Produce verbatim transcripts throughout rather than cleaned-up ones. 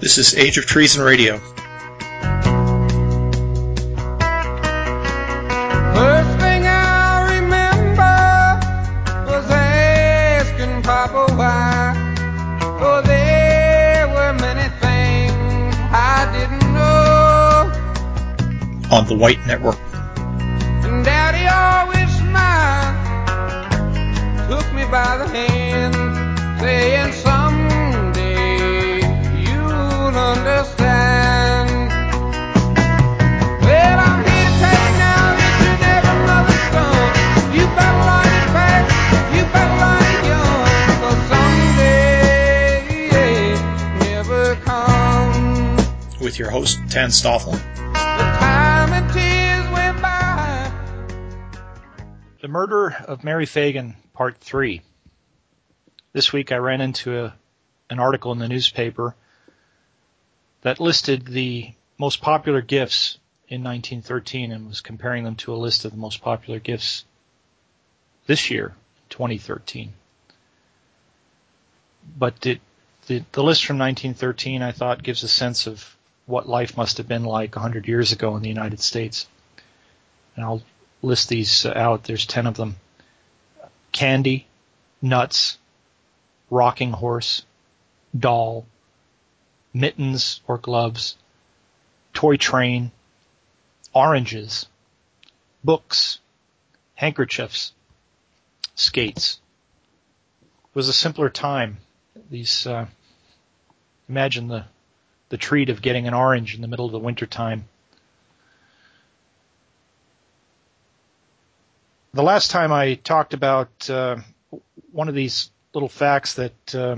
This is Age of Treason Radio. First thing I remember was asking Papa why. Oh, there were many things I didn't know. On the White Network. And Daddy always smiled, took me by the hand, saying someday you'll understand. Well, I'm here to tell you now that you're never mother's son. You better learn it fast, you better learn it young, 'cause someday never comes. With your host, Tan Stoffel. The time and tears went by. The Murder of Mary Phagan, Part three. This week I ran into a, an article in the newspaper that listed the most popular gifts in nineteen thirteen and was comparing them to a list of the most popular gifts this year, twenty thirteen. But it, the, the list from nineteen thirteen, I thought, gives a sense of what life must have been like one hundred years ago in the United States. And I'll list these out. There's ten of them. Candy, nuts, rocking horse, doll, mittens or gloves, toy train, oranges, books, handkerchiefs, skates. It was a simpler time. These, uh, imagine the, the treat of getting an orange in the middle of the winter time. The last time I talked about uh, one of these little facts that uh,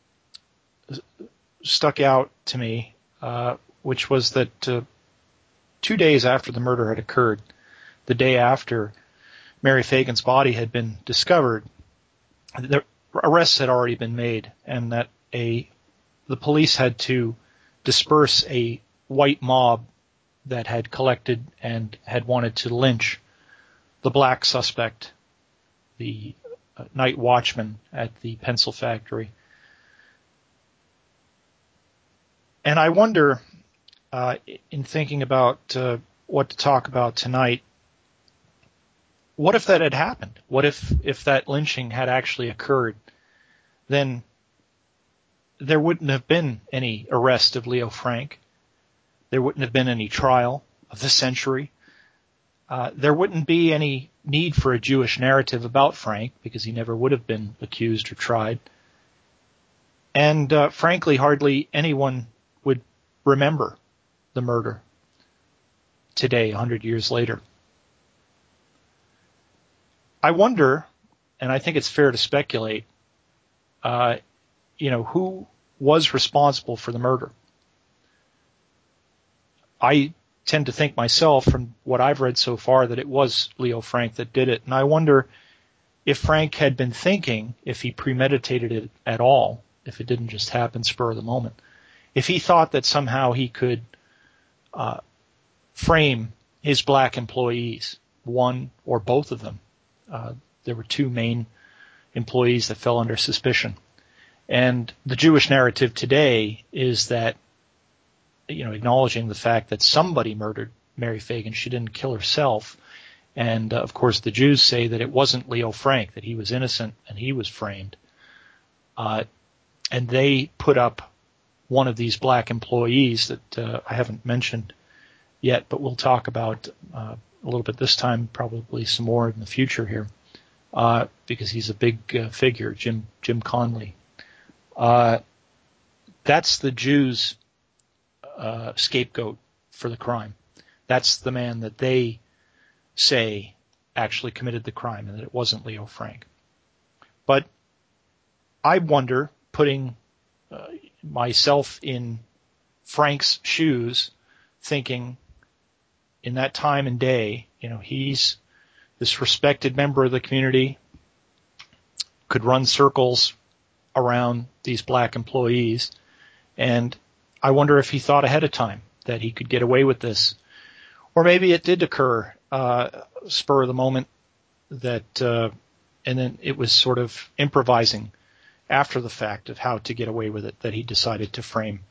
stuck out to me, uh, which was that uh, two days after the murder had occurred, the day after Mary Phagan's body had been discovered, the arrests had already been made, and that a the police had to disperse a white mob that had collected and had wanted to lynch the black suspect, the uh, night watchman at the pencil factory. And I wonder, uh, in thinking about uh, what to talk about tonight, what if that had happened? What if, if that lynching had actually occurred? Then there wouldn't have been any arrest of Leo Frank. There wouldn't have been any trial of the century. Uh, there wouldn't be any need for a Jewish narrative about Frank because he never would have been accused or tried. And uh, frankly, hardly anyone would remember the murder today, a hundred years later. I wonder, and I think it's fair to speculate, uh, you know, who was responsible for the murder. I tend to think myself, from what I've read so far, that it was Leo Frank that did it. And I wonder if Frank had been thinking, if he premeditated it at all, if it didn't just happen spur of the moment, if he thought that somehow he could uh, frame his black employees, one or both of them. Uh, there were two main employees that fell under suspicion. And the Jewish narrative today is that, you know, acknowledging the fact that somebody murdered Mary Phagan. She didn't kill herself. And, uh, of course, the Jews say that it wasn't Leo Frank, that he was innocent and he was framed. Uh, and they put up one of these black employees that uh, I haven't mentioned yet, but we'll talk about uh, a little bit this time, probably some more in the future here, uh, because he's a big uh, figure, Jim Jim Conley. Uh, that's the Jews' Uh, scapegoat for the crime. That's the man that they say actually committed the crime and that it wasn't Leo Frank. But I wonder, putting uh, myself in Frank's shoes, thinking in that time and day, you know, he's this respected member of the community, could run circles around these black employees, and I wonder if he thought ahead of time that he could get away with this. Or maybe it did occur uh, spur of the moment, that, uh, and then it was sort of improvising after the fact of how to get away with it, that he decided to frame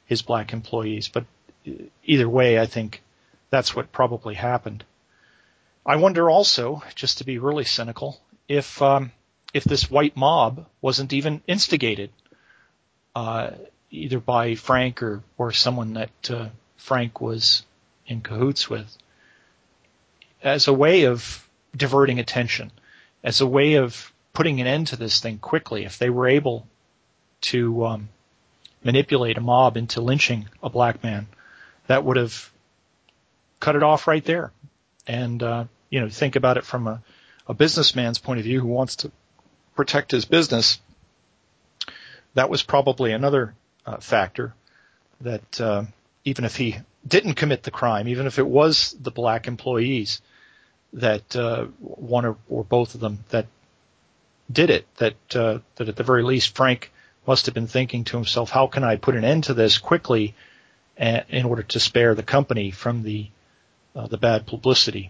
his black employees. But either way, I think that's what probably happened. I wonder also, just to be really cynical, if um, if this white mob wasn't even instigated uh, either by Frank or, or someone that uh, Frank was in cahoots with, as a way of diverting attention, as a way of putting an end to this thing quickly. If they were able to um, manipulate a mob into lynching a black man, that would have cut it off right there. And, uh, you know, think about it from a, a businessman's point of view who wants to protect his business. That was probably another uh, factor that uh, even if he didn't commit the crime, even if it was the black employees that uh, one or, or both of them that did it, that uh, that at the very least Frank must have been thinking to himself, how can I put an end to this quickly uh, in order to spare the company from the uh, the bad publicity.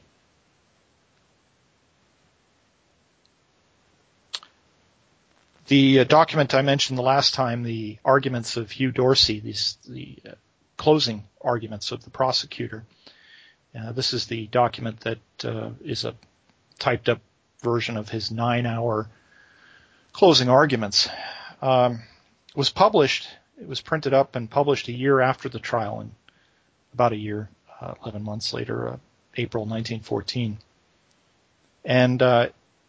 The uh, document I mentioned the last time, the arguments of Hugh Dorsey, these, the uh, closing arguments of the prosecutor. Uh, this is the document that uh, is a typed up version of his nine hour closing arguments. Um, it was published, it was printed up and published a year after the trial, and about a year, uh, eleven months later, uh, April nineteen fourteen. And uh,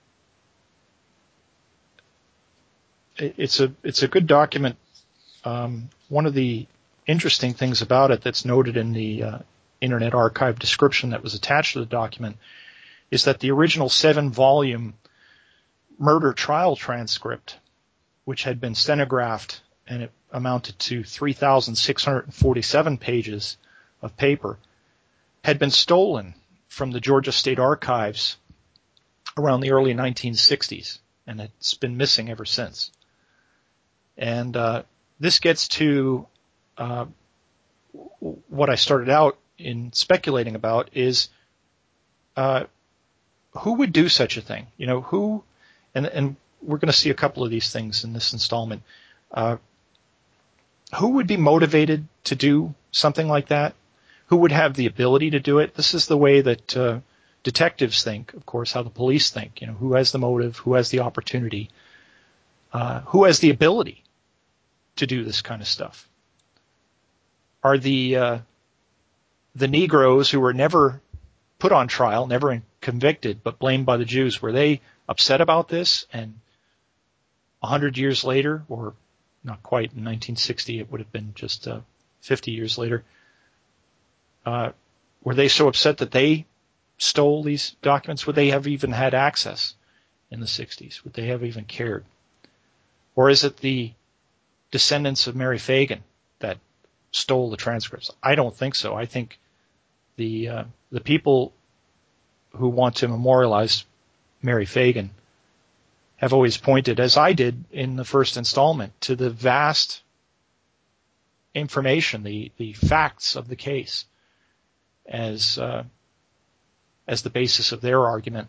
it, it's a it's a good document. Um, one of the interesting things about it that's noted in the uh, Internet Archive description that was attached to the document is that the original seven-volume murder trial transcript, which had been stenographed and it amounted to three thousand six hundred forty-seven pages of paper, had been stolen from the Georgia State Archives around the early nineteen sixties, and it's been missing ever since. And uh, this gets to uh, what I started out in speculating about is uh, who would do such a thing? You know, who, and, and we're going to see a couple of these things in this installment. Uh, who would be motivated to do something like that? Who would have the ability to do it? This is the way that uh, detectives think, of course, how the police think. You know, who has the motive? Who has the opportunity? Uh, who has the ability to do this kind of stuff? Are the uh, the Negroes who were never put on trial, never convicted, but blamed by the Jews, were they upset about this? And a hundred years later, or not quite, in nineteen sixty, it would have been just uh, fifty years later, uh, were they so upset that they stole these documents? Would they have even had access in the sixties? Would they have even cared? Or is it the descendants of Mary Fagan that stole the transcripts? I don't think so. I think the uh, the people who want to memorialize Mary Fagan have always pointed, as I did in the first installment, to the vast information, the, the facts of the case as uh, as the basis of their argument.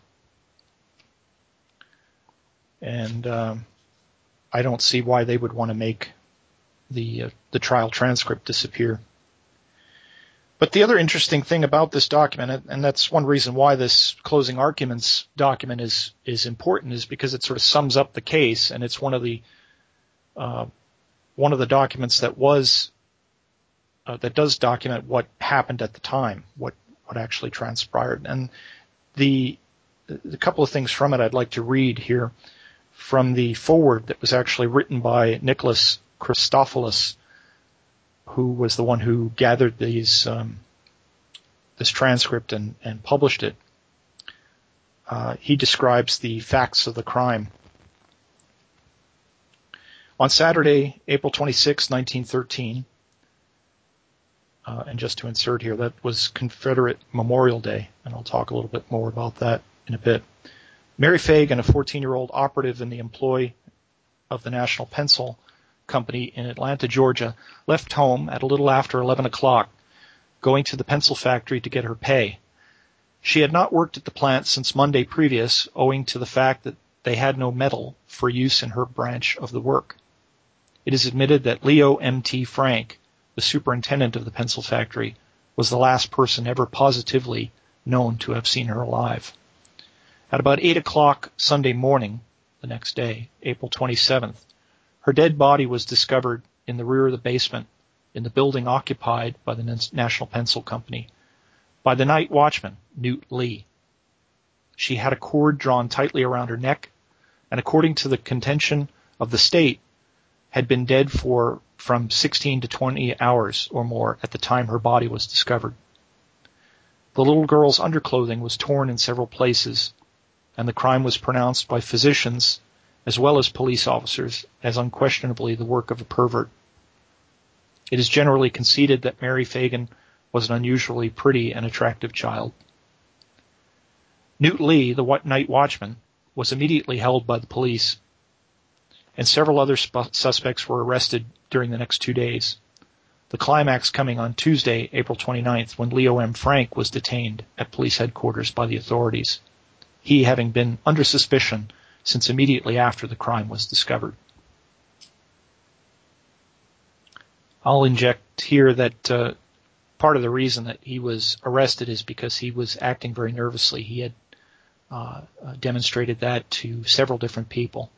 And um, I don't see why they would want to make the uh, the trial transcript disappear. But the other interesting thing about this document, and that's one reason why this closing arguments document is is important, is because it sort of sums up the case, and it's one of the uh, one of the documents that was uh, that does document what happened at the time, what what actually transpired. And the the couple of things from it I'd like to read here from the foreword that was actually written by Nicholas Christophilus, who was the one who gathered these um, this transcript and, and published it. Uh, he describes the facts of the crime. On Saturday, April twenty-sixth, nineteen thirteen, uh, and just to insert here, that was Confederate Memorial Day, and I'll talk a little bit more about that in a bit. Mary Fagan, a fourteen-year-old operative in the employ of the National Pencil Company in Atlanta, Georgia, left home at a little after eleven o'clock, going to the pencil factory to get her pay. She had not worked at the plant since Monday previous, owing to the fact that they had no metal for use in her branch of the work. It is admitted that Leo M T. Frank the superintendent of the pencil factory, was the last person ever positively known to have seen her alive. At about eight o'clock Sunday morning, the next day, April twenty-seventh, her dead body was discovered in the rear of the basement in the building occupied by the National Pencil Company by the night watchman, Newt Lee. She had a cord drawn tightly around her neck, and according to the contention of the state, had been dead for from sixteen to twenty hours or more at the time her body was discovered. The little girl's underclothing was torn in several places, and the crime was pronounced by physicians as well as police officers as unquestionably the work of a pervert. It is generally conceded that Mary Fagan was an unusually pretty and attractive child. Newt Lee, the night watchman, was immediately held by the police, and several other sp- suspects were arrested during the next two days, the climax coming on Tuesday, April twenty-ninth, when Leo M. Frank was detained at police headquarters by the authorities, he having been under suspicion since immediately after the crime was discovered. I'll inject here that uh, part of the reason that he was arrested is because he was acting very nervously. He had uh, uh, demonstrated that to several different people.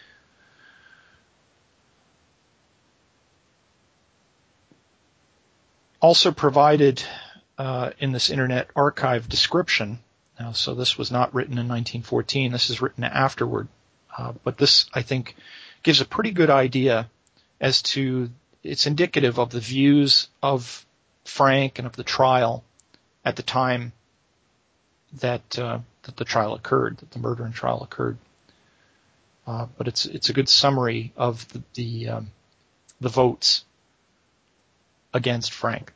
Also provided uh, in this Internet Archive description, now, so this was not written in nineteen fourteen, this is written afterward, uh, but this, I think, gives a pretty good idea as to, it's indicative of the views of Frank and of the trial at the time that uh, that the trial occurred, that the murder and trial occurred. Uh, but it's it's a good summary of the the, um, the votes against Frank.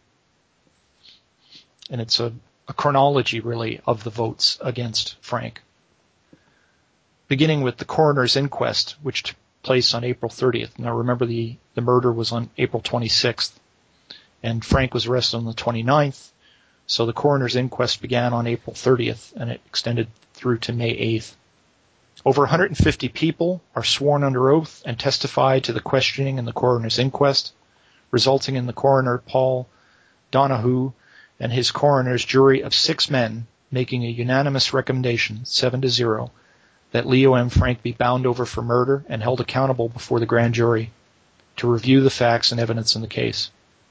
And it's a, a chronology, really, of the votes against Frank. Beginning with the coroner's inquest, which took place on April thirtieth. Now remember, the, the murder was on April twenty-sixth, and Frank was arrested on the twenty-ninth, so the coroner's inquest began on April thirtieth, and it extended through to May eighth. Over one hundred fifty people are sworn under oath and testify to the questioning in the coroner's inquest, resulting in the coroner, Paul Donahue, and his coroner's jury of six men making a unanimous recommendation, seven to zero, that Leo M. Frank be bound over for murder and held accountable before the grand jury to review the facts and evidence in the case.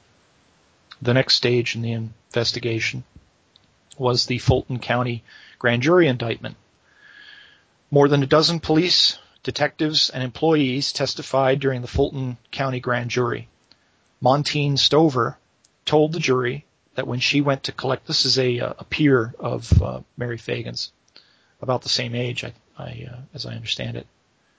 The next stage in the investigation was the Fulton County grand jury indictment. More than a dozen police, detectives, and employees testified during the Fulton County grand jury. Montine Stover told the jury that when she went to collect, this is a, a peer of uh, Mary Fagan's, about the same age, I, I, uh, as I understand it,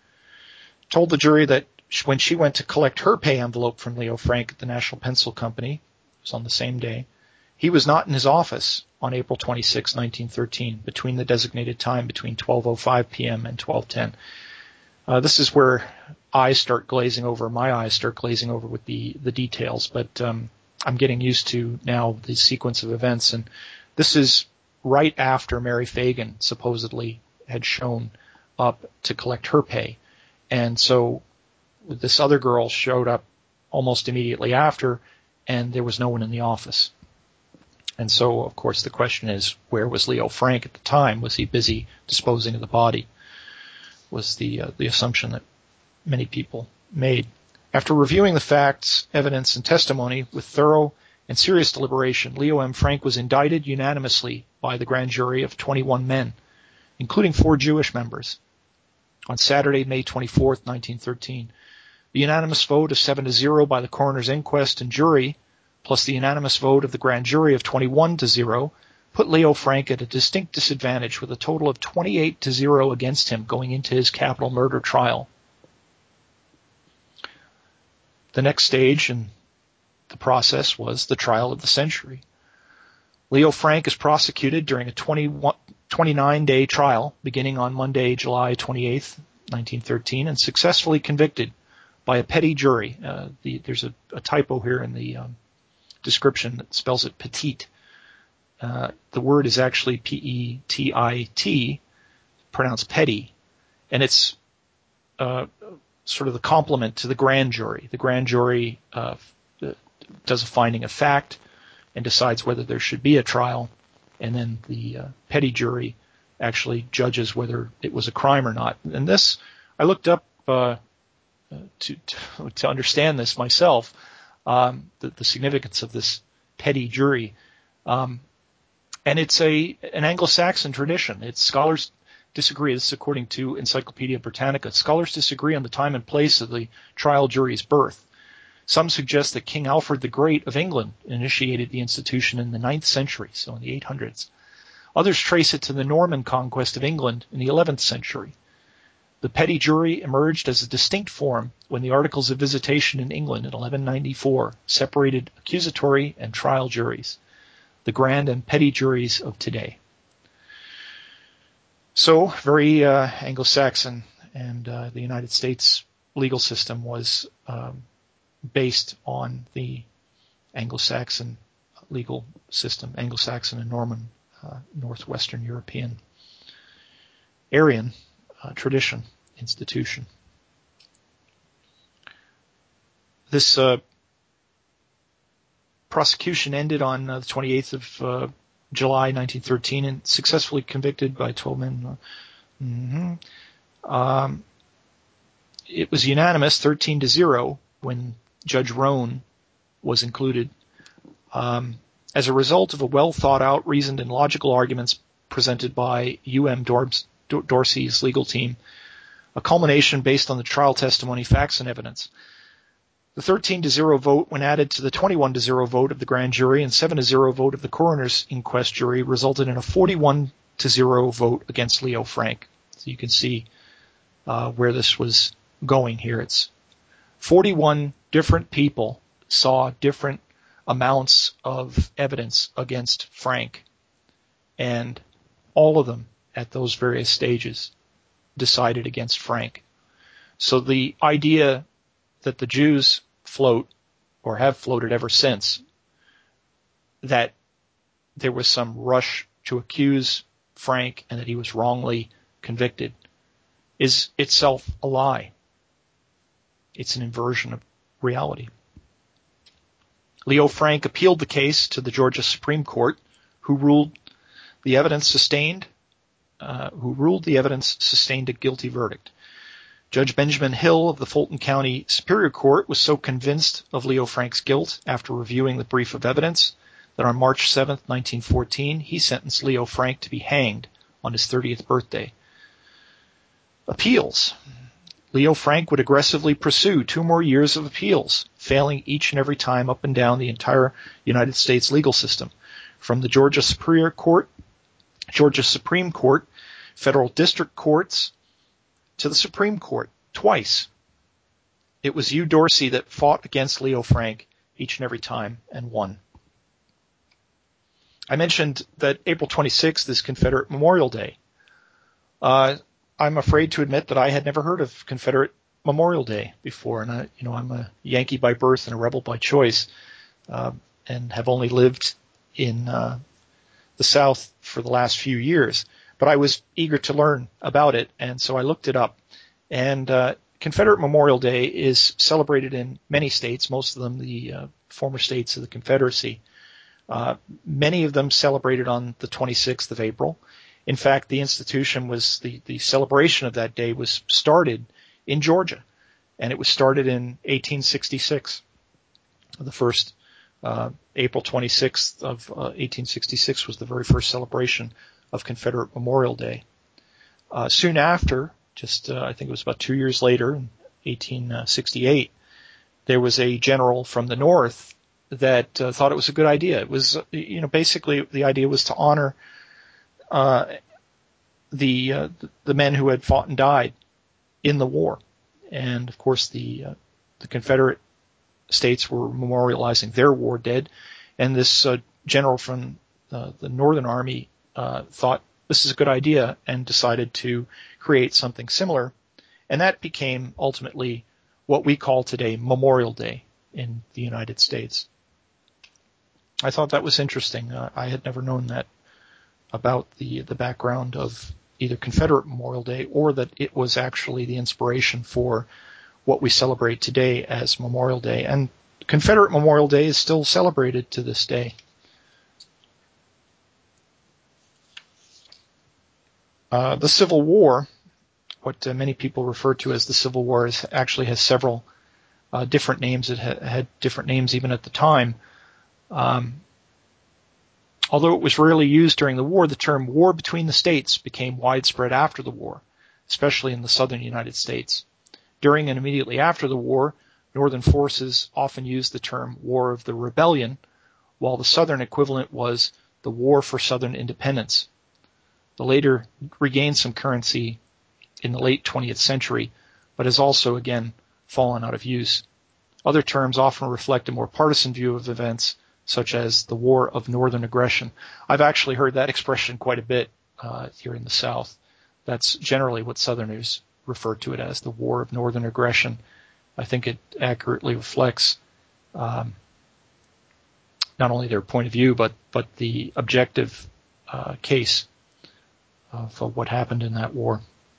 told the jury that when she went to collect her pay envelope from Leo Frank at the National Pencil Company, it was on the same day, he was not in his office on April twenty-sixth, nineteen thirteen, between the designated time between twelve oh five p.m. and twelve ten. Uh, this is where eyes start glazing over, my eyes start glazing over with the, the details, but um, I'm getting used to now the sequence of events, and this is right after Mary Fagan supposedly had shown up to collect her pay. And so this other girl showed up almost immediately after, and there was no one in the office. And so, of course, the question is, where was Leo Frank at the time? Was he busy disposing of the body? Was the uh, the assumption that many people made. After reviewing the facts, evidence, and testimony with thorough and serious deliberation, Leo M. Frank was indicted unanimously by the grand jury of twenty-one men, including four Jewish members, on Saturday, May twenty-fourth, nineteen thirteen. The unanimous vote of seven to zero by the coroner's inquest and jury, plus the unanimous vote of the grand jury of twenty-one to zero, put Leo Frank at a distinct disadvantage with a total of twenty-eight to zero against him going into his capital murder trial. The next stage in the process was the trial of the century. Leo Frank is prosecuted during a twenty-nine-day trial beginning on Monday, July twenty-eighth, nineteen thirteen, and successfully convicted by a petty jury. Uh, the, there's a, a typo here in the um, description that spells it petite. Uh, the word is actually P E T I T, pronounced petty, and it's uh, sort of the complement to the grand jury. The grand jury uh, does a finding of fact and decides whether there should be a trial, and then the uh, petty jury actually judges whether it was a crime or not. And this, I looked up uh, to, to to understand this myself, um, the, the significance of this petty jury, um, and it's a an Anglo-Saxon tradition. It's scholars disagree. This is according to Encyclopedia Britannica. Scholars disagree on the time and place of the trial jury's birth. Some suggest that King Alfred the Great of England initiated the institution in the ninth century, so in the eight hundreds. Others trace it to the Norman conquest of England in the eleventh century. The petty jury emerged as a distinct form when the Articles of Visitation in England in eleven ninety-four separated accusatory and trial juries, the grand and petty juries of today. So, very uh, Anglo-Saxon, and uh, the United States legal system was um, based on the Anglo-Saxon legal system, Anglo-Saxon and Norman, uh, Northwestern European, Aryan uh, tradition, institution. This uh, prosecution ended on uh, the twenty-eighth of uh, July nineteen thirteen and successfully convicted by twelve men. Mm-hmm. Um, it was unanimous, thirteen to zero, when Judge Roan was included. Um, as a result of a well-thought-out, reasoned, and logical arguments presented by U M Dorsey's legal team, a culmination based on the trial testimony, facts, and evidence. The thirteen to zero vote, when added to the twenty-one to zero vote of the grand jury and seven to zero vote of the coroner's inquest jury, resulted in a forty-one to zero vote against Leo Frank. So you can see uh, where this was going here. It's forty-one different people saw different amounts of evidence against Frank, and all of them at those various stages decided against Frank. So the idea that the Jews float, or have floated ever since, that there was some rush to accuse Frank and that he was wrongly convicted, is itself a lie. It's an inversion of reality. Leo Frank appealed the case to the Georgia Supreme Court, who ruled the evidence sustained, uh, who ruled the evidence sustained a guilty verdict. Judge Benjamin Hill of the Fulton County Superior Court was so convinced of Leo Frank's guilt after reviewing the brief of evidence that on March seventh, nineteen fourteen, he sentenced Leo Frank to be hanged on his thirtieth birthday. Appeals. Leo Frank would aggressively pursue two more years of appeals, failing each and every time up and down the entire United States legal system, from the Georgia Superior Court, Georgia Supreme Court, federal district courts, to the Supreme Court, twice. It was U. Dorsey that fought against Leo Frank each and every time and won. I mentioned that April twenty-sixth is Confederate Memorial Day. Uh, I'm afraid to admit that I had never heard of Confederate Memorial Day before, and I, you know, I'm a Yankee by birth and a rebel by choice, uh, and have only lived in uh, the South for the last few years. But I was eager to learn about it, and so I looked it up. And uh, Confederate Memorial Day is celebrated in many states, most of them the uh, former states of the Confederacy. Uh, many of them celebrated on the twenty-sixth of April. In fact, the institution was, the, the celebration of that day was started in Georgia, and it was started in eighteen sixty-six. The first, uh, April twenty-sixth of uh, eighteen sixty-six was the very first celebration of Confederate Memorial Day. Uh, soon after, just uh, I think it was about two years later, in eighteen sixty-eight, there was a general from the North that uh, thought it was a good idea. It was, you know, basically the idea was to honor uh, the uh, the men who had fought and died in the war, and of course the uh, the Confederate states were memorializing their war dead, and this uh, general from uh, the Northern Army uh, thought this is a good idea and decided to create something similar, and that became ultimately what we call today Memorial Day in the United States. I thought that was interesting. Uh, I had never known that about the the background of either Confederate Memorial Day, or that it was actually the inspiration for what we celebrate today as Memorial Day. And Confederate Memorial Day is still celebrated to this day. Uh, the Civil War, what uh, many people refer to as the Civil War, is, actually has several uh, different names. It ha- had different names even at the time. Um, although it was rarely used during the war, the term war between the states became widespread after the war, especially in the southern United States. During and immediately after the war, Northern forces often used the term War of the Rebellion, while the Southern equivalent was the War for Southern Independence. The later regained some currency in the late twentieth century, but has also again fallen out of use. Other terms often reflect a more partisan view of events, such as the War of Northern Aggression. I've actually heard that expression quite a bit uh, here in the South. That's generally what Southerners refer to it as, the War of Northern Aggression. I think it accurately reflects um, not only their point of view, but but the objective uh, case of uh, what happened in that war.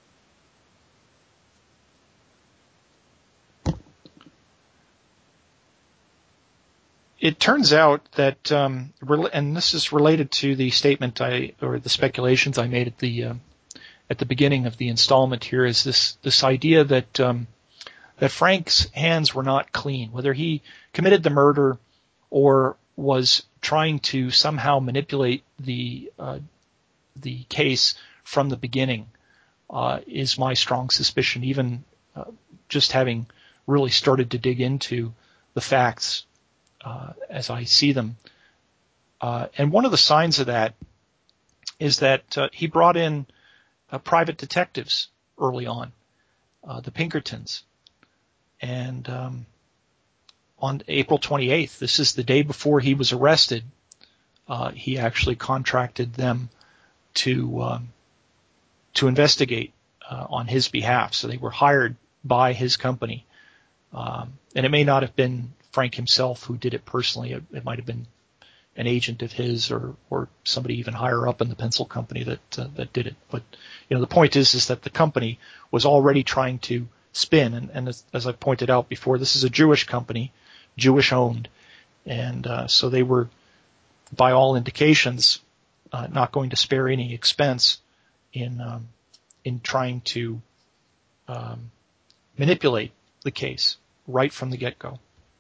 It turns out that, um, and this is related to the statement I or the speculations I made at the uh, at the beginning of the installment here, is this this idea that um, that Frank's hands were not clean, whether he committed the murder or was trying to somehow manipulate the uh, the case from the beginning, uh, is my strong suspicion, even uh, just having really started to dig into the facts uh, as I see them. Uh, and one of the signs of that is that uh, he brought in uh, private detectives early on, uh, the Pinkertons. And um, on April twenty-eighth, this is the day before he was arrested, uh, he actually contracted them to um, to investigate uh, on his behalf. So they were hired by his company. Um, and it may not have been Frank himself who did it personally. It, it might have been an agent of his, or or somebody even higher up in the pencil company that uh, that did it. But you know, the point is is that the company was already trying to spin, and, and as, as I pointed out before, this is a Jewish company, Jewish owned, and uh, so they were, by all indications, uh, not going to spare any expense in um, in trying to um, manipulate the case right from the get-go.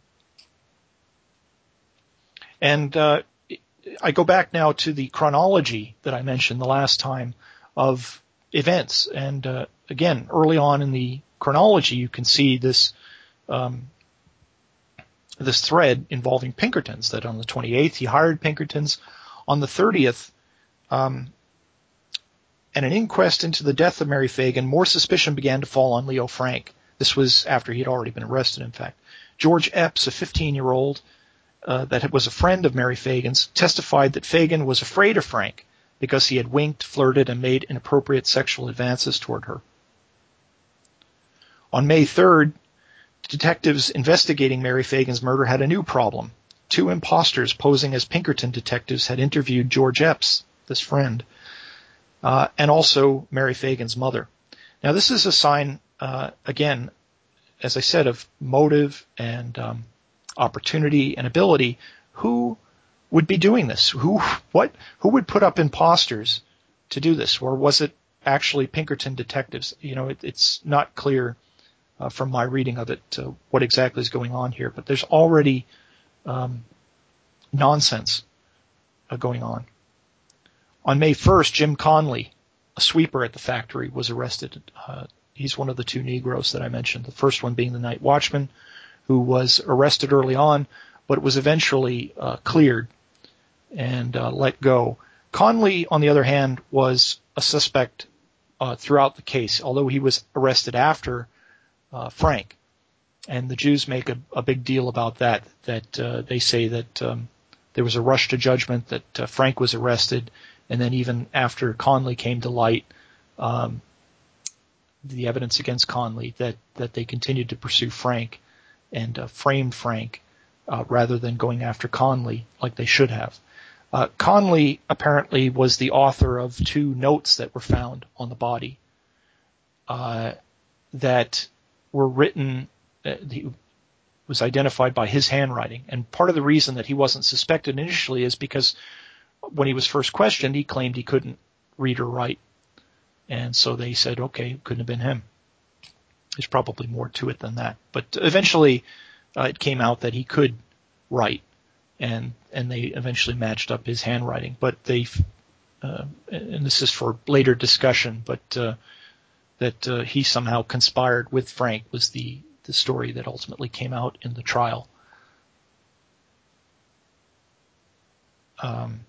And uh, I go back now to the chronology that I mentioned the last time of events, and uh, again, early on in the chronology, you can see this um, this thread involving Pinkertons, that on the twenty-eighth he hired Pinkertons. On the thirtieth, um, and an inquest into the death of Mary Fagan, more suspicion began to fall on Leo Frank. This was after he had already been arrested, in fact. George Epps, a fifteen-year-old uh, that was a friend of Mary Fagan's, testified that Fagan was afraid of Frank because he had winked, flirted, and made inappropriate sexual advances toward her. On May third, detectives investigating Mary Fagan's murder had a new problem. Two imposters posing as Pinkerton detectives had interviewed George Epps, this friend, uh, and also Mary Fagan's mother. Now, this is a sign, uh, again, as I said, of motive and um, opportunity and ability. Who would be doing this? Who, what, who would put up imposters to do this? Or was it actually Pinkerton detectives? You know, it, it's not clear Uh, from my reading of it, uh, what exactly is going on here. But there's already um, nonsense uh, going on. On May first, Jim Conley, a sweeper at the factory, was arrested. Uh, he's one of the two Negroes that I mentioned, the first one being the night watchman, who was arrested early on, but was eventually uh, cleared and uh, let go. Conley, on the other hand, was a suspect uh, throughout the case, although he was arrested after Uh, Frank, and the Jews make a, a big deal about that, that uh, they say that um, there was a rush to judgment, that uh, Frank was arrested, and then even after Conley came to light, um, the evidence against Conley, that, that they continued to pursue Frank and uh, framed Frank uh, rather than going after Conley like they should have. Uh, Conley apparently was the author of two notes that were found on the body uh, that were written, uh, the, was identified by his handwriting. And part of the reason that he wasn't suspected initially is because when he was first questioned, he claimed he couldn't read or write. And so they said, okay, it couldn't have been him. There's probably more to it than that. But eventually uh, it came out that he could write, and and they eventually matched up his handwriting. But they, uh, and this is for later discussion, but uh, that uh, he somehow conspired with Frank was the, the story that ultimately came out in the trial. Um,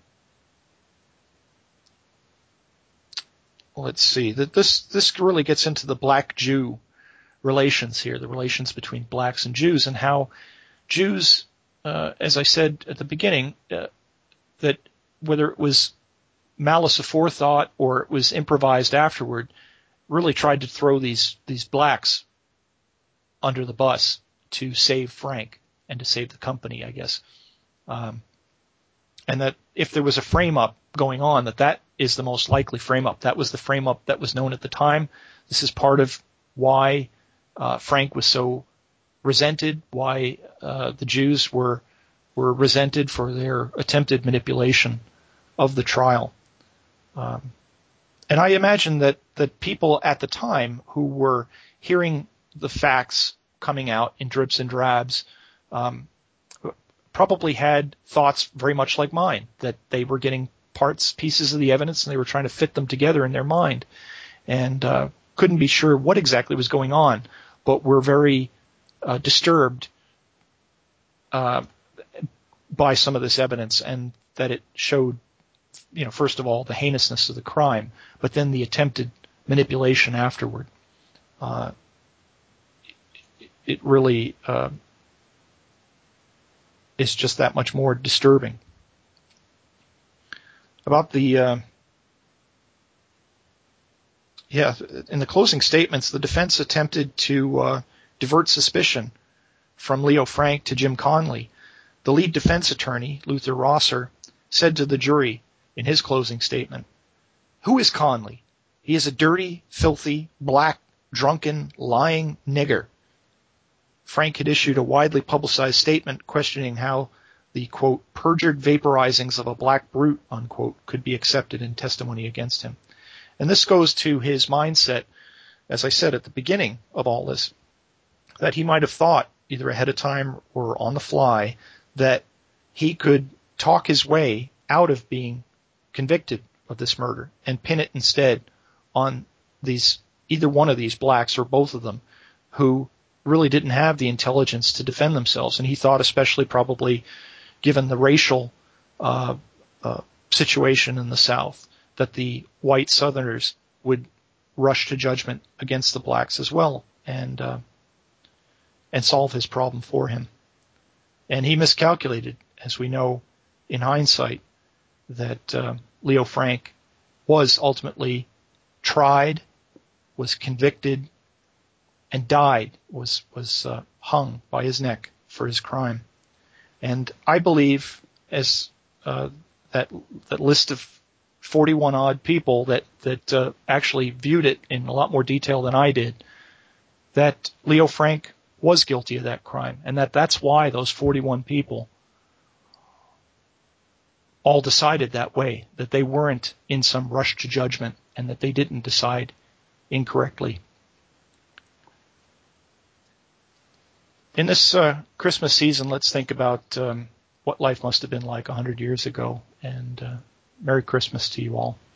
let's see. That this this really gets into the black Jew relations here, the relations between blacks and Jews, and how Jews, uh, as I said at the beginning, uh, that whether it was malice aforethought or it was improvised afterward, really tried to throw these these blacks under the bus to save Frank and to save the company, I guess. Um, and that if there was a frame-up going on, that that is the most likely frame-up. That was the frame-up that was known at the time. This is part of why uh, Frank was so resented, why uh, the Jews were were resented for their attempted manipulation of the trial. Um, and I imagine that, that people at the time who were hearing the facts coming out in drips and drabs um, probably had thoughts very much like mine, that they were getting parts, pieces of the evidence, and they were trying to fit them together in their mind, and uh, couldn't be sure what exactly was going on, but were very uh, disturbed uh, by some of this evidence, and that it showed, you know, first of all, the heinousness of the crime, but then the attempted manipulation afterward. Uh, it really uh, is just that much more disturbing. About the, uh, yeah, in the closing statements, the defense attempted to uh, divert suspicion from Leo Frank to Jim Conley. The lead defense attorney, Luther Rosser, said to the jury in his closing statement, "Who is Conley? He is a dirty, filthy, black, drunken, lying nigger." Frank had issued a widely publicized statement questioning how the, quote, perjured vaporizings of a black brute, unquote, could be accepted in testimony against him. And this goes to his mindset, as I said at the beginning of all this, that he might have thought, either ahead of time or on the fly, that he could talk his way out of being convicted of this murder and pin it instead on these, either one of these blacks or both of them, who really didn't have the intelligence to defend themselves. And he thought, especially probably given the racial uh, uh, situation in the South, that the white Southerners would rush to judgment against the blacks as well, and uh, and solve his problem for him. And he miscalculated, as we know in hindsight, that uh, Leo Frank was ultimately tried, was convicted, and died, was was uh, hung by his neck for his crime. And I believe, as uh, that that list of forty-one odd people that that uh, actually viewed it in a lot more detail than I did, that Leo Frank was guilty of that crime, and that that's why those forty-one people all decided that way, that they weren't in some rush to judgment, and that they didn't decide incorrectly. In this uh, Christmas season, let's think about um, what life must have been like one hundred years ago, and uh, Merry Christmas to you all.